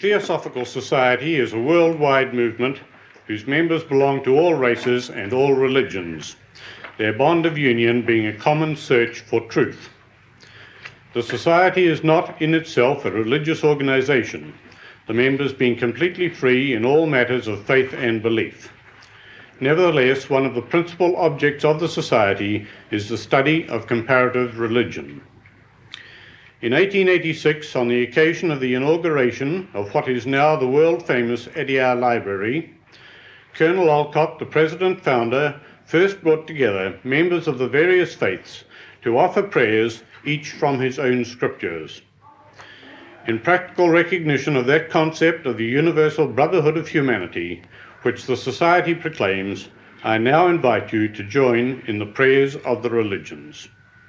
Theosophical Society is a worldwide movement whose members belong to all races and all religions, their bond of union being a common search for truth. The Society is not in itself a religious organisation, the members being completely free in all matters of faith and belief. Nevertheless, one of the principal objects of the Society is the study of comparative religion. In 1886, on the occasion of the inauguration of what is now the world-famous Adyar Library, Colonel Olcott, the president-founder, first brought together members of the various faiths to offer prayers, each from his own scriptures. In practical recognition of that concept of the universal brotherhood of humanity, which the Society proclaims, I now invite you to join in the prayers of the religions.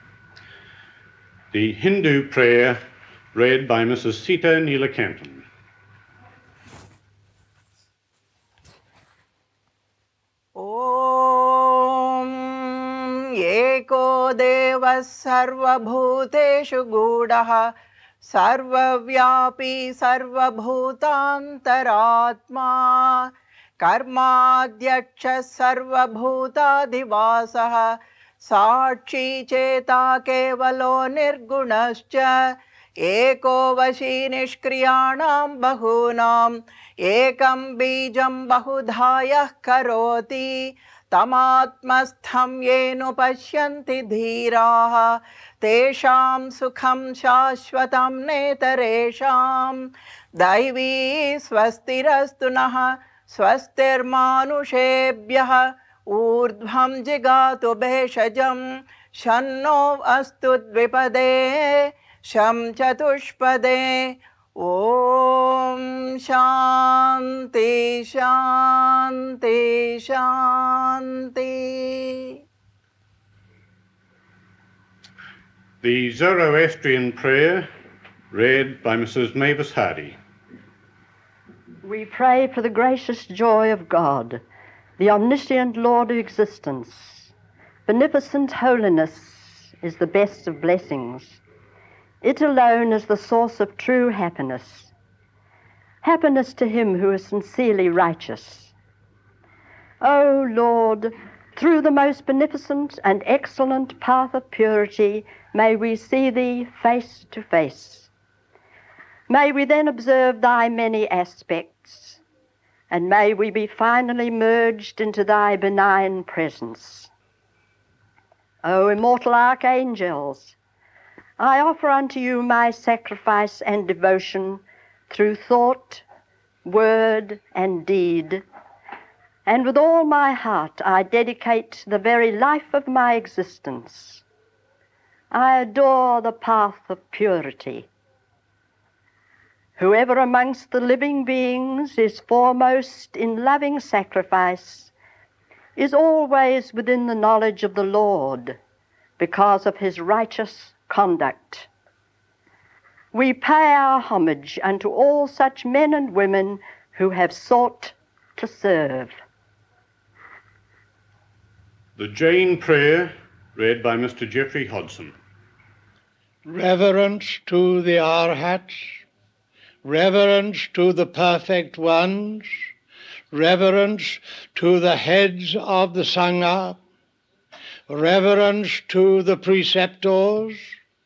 The Hindu prayer read by Mrs. Sita Neelakantan. Om Eko Devas Sarvabhuteshu Gudaha Sarvavyapi Sarvabhutantaratma Karmadhyaksha Sarvabhutadivasaha Sakshi Cheta Kevalo Nirgunascha Eko Vashi Nishkriyanam Bahunam Ekam Bijam Bahudhayah Karoti Tamatmastham Yenu Pashyanti Dhiraha Tesham Sukham Shashvatam Netaresham Daivi Swastirastunaha Swastirmanushebhyah Urdhvam Jigatu Bheshajam Shanno Astu Dvipade Sham Chatushpade Om Shanti Shanti Shanti. The Zoroastrian prayer read by Mrs. Mavis Hardy. We pray for the gracious joy of God, the omniscient Lord of existence. Beneficent holiness is the best of blessings. It alone is the source of true happiness. Happiness to him who is sincerely righteous. O Lord, through the most beneficent and excellent path of purity, may we see thee face to face. May we then observe thy many aspects, and may we be finally merged into thy benign presence. O immortal archangels, I offer unto you my sacrifice and devotion through thought, word, and deed, and with all my heart I dedicate the very life of my existence. I adore the path of purity. Whoever amongst the living beings is foremost in loving sacrifice is always within the knowledge of the Lord because of his righteous conduct. We pay our homage unto all such men and women who have sought to serve. The Jain prayer read by Mr. Geoffrey Hodson. Reverence to the Arhats, reverence to the perfect ones, reverence to the heads of the Sangha, reverence to the preceptors,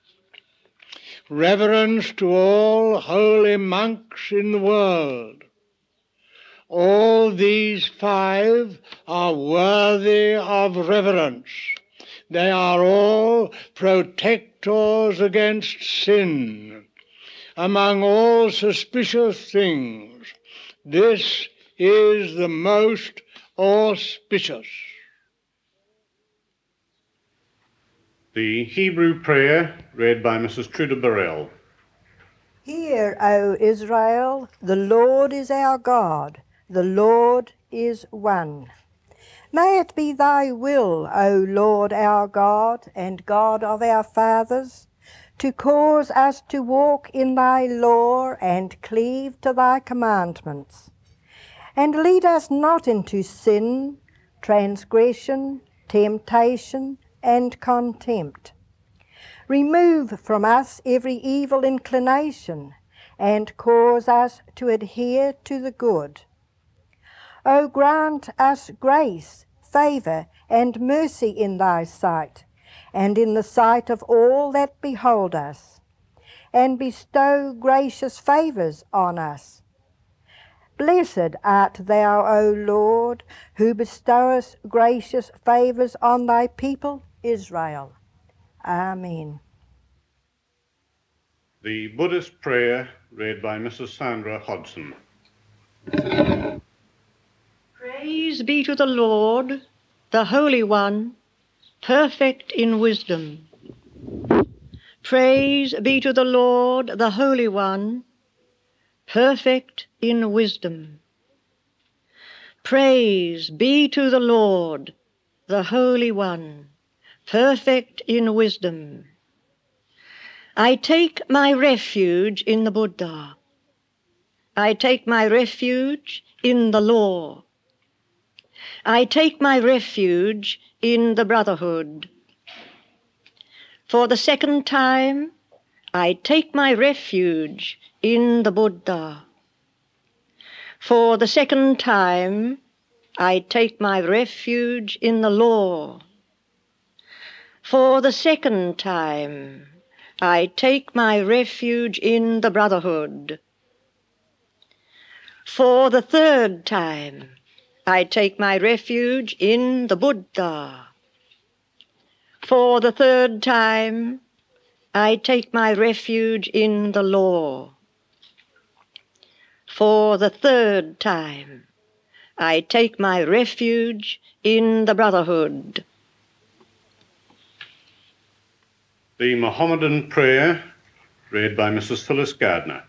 reverence to all holy monks in the world. All these five are worthy of reverence. They are all protectors against sin. Among all suspicious things, this is the most auspicious. The Hebrew prayer read by Mrs. Truda Burrell. Hear, O Israel, the Lord is our God, the Lord is one. May it be thy will, O Lord our God and God of our fathers, to cause us to walk in thy law and cleave to thy commandments. And lead us not into sin, transgression, temptation, and contempt. Remove from us every evil inclination, and cause us to adhere to the good. O grant us grace, favour, and mercy in thy sight, and in the sight of all that behold us, and bestow gracious favours on us. Blessed art thou, O Lord, who bestowest gracious favours on thy people Israel. Amen. The Buddhist prayer read by Mrs. Sandra Hodson. Praise be to the Lord, the Holy One, perfect in wisdom. Praise be to the Lord, the Holy One, perfect in wisdom. Praise be to the Lord, the Holy One, perfect in wisdom. I take my refuge in the Buddha. I take my refuge in the law. I take my refuge in the brotherhood. For the second time, I take my refuge in the Buddha. For the second time, I take my refuge in the law. For the second time, I take my refuge in the brotherhood. For the third time, I take my refuge in the Buddha. For the third time, I take my refuge in the law. For the third time, I take my refuge in the brotherhood. The Mohammedan prayer read by Mrs. Phyllis Gardner.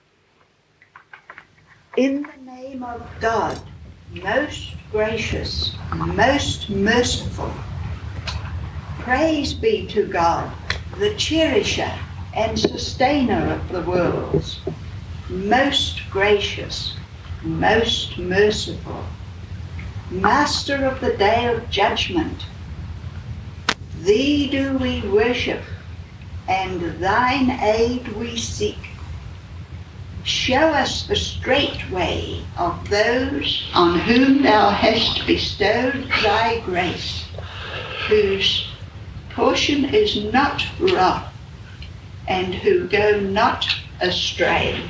In the name of God, most gracious, most merciful, praise be to God, the cherisher and sustainer of the worlds, most gracious, most merciful, master of the day of judgment. Thee do we worship, and thine aid we seek. Show us the straight way of those on whom thou hast bestowed thy grace, whose portion is not wrath, and who go not astray.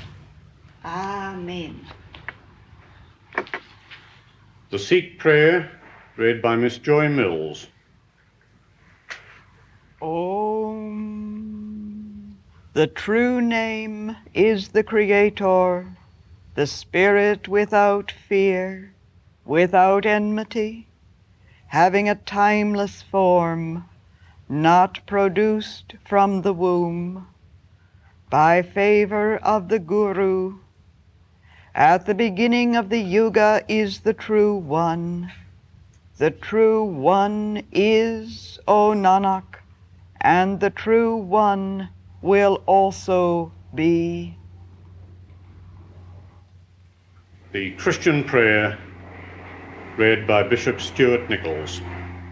Amen. The Sikh prayer read by Miss Joy Mills. Om. The true name is the Creator, the Spirit without fear, without enmity, having a timeless form, not produced from the womb, by favor of the Guru. At the beginning of the Yuga is the True One. The True One is, O Nanak, and the True One will also be. The Christian prayer read by Bishop Stuart Nichols.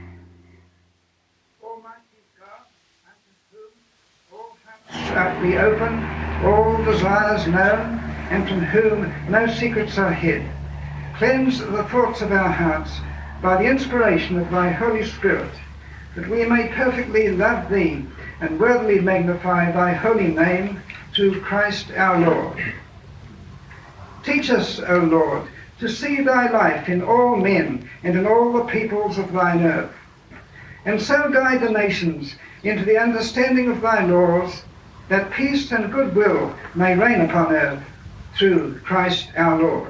Almighty God, unto whom all hearts shall be open, all desires known, and from whom no secrets are hid, cleanse the thoughts of our hearts by the inspiration of thy Holy Spirit, that we may perfectly love thee and worthily magnify thy holy name through Christ our Lord. Teach us, O Lord, to see thy life in all men and in all the peoples of thine earth, and so guide the nations into the understanding of thy laws, that peace and goodwill may reign upon earth through Christ our Lord.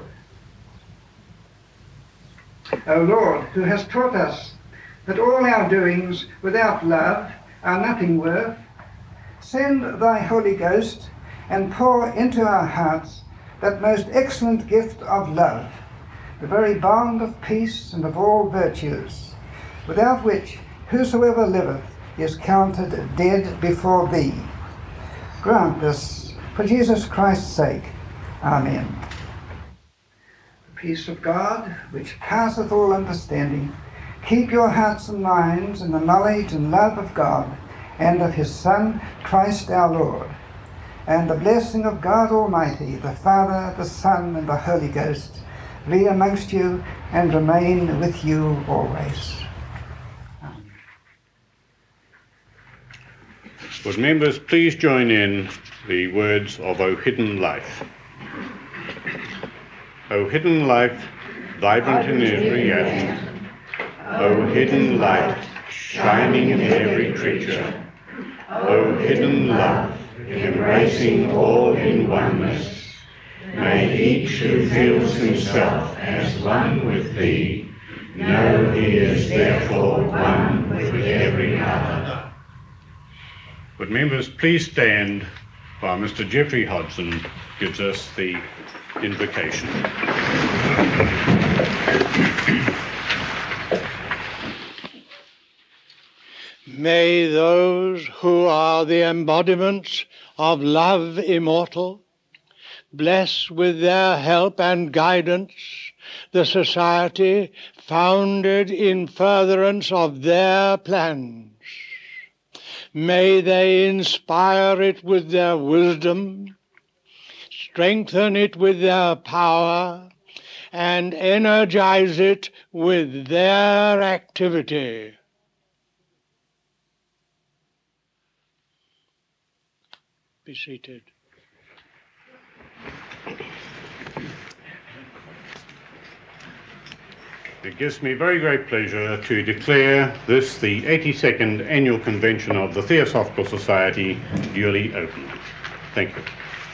O Lord, who hast taught us that all our doings without love are nothing worth, send thy Holy Ghost and pour into our hearts that most excellent gift of love, the very bond of peace and of all virtues, without which whosoever liveth is counted dead before thee. Grant this for Jesus Christ's sake. Amen. The peace of God, which passeth all understanding, keep your hearts and minds in the knowledge and love of God and of his Son, Christ our Lord. and the blessing of God Almighty, the Father, the Son, and the Holy Ghost, be amongst you and remain with you always. Would members please join in the words of O Hidden Life. O hidden life, vibrant in every atom, O hidden light, shining in every creature, O hidden love, embracing all in oneness, may each who feels himself as one with thee know he is therefore one with every other. Would members please stand while Mr. Geoffrey Hodson gives us the invocation. May those who are the embodiments of love immortal bless with their help and guidance the society founded in furtherance of their plans. May they inspire it with their wisdom, strengthen it with their power, and energize it with their activity. Be seated. It gives me very great pleasure to declare this the 82nd Annual Convention of the Theosophical Society duly opened. Thank you.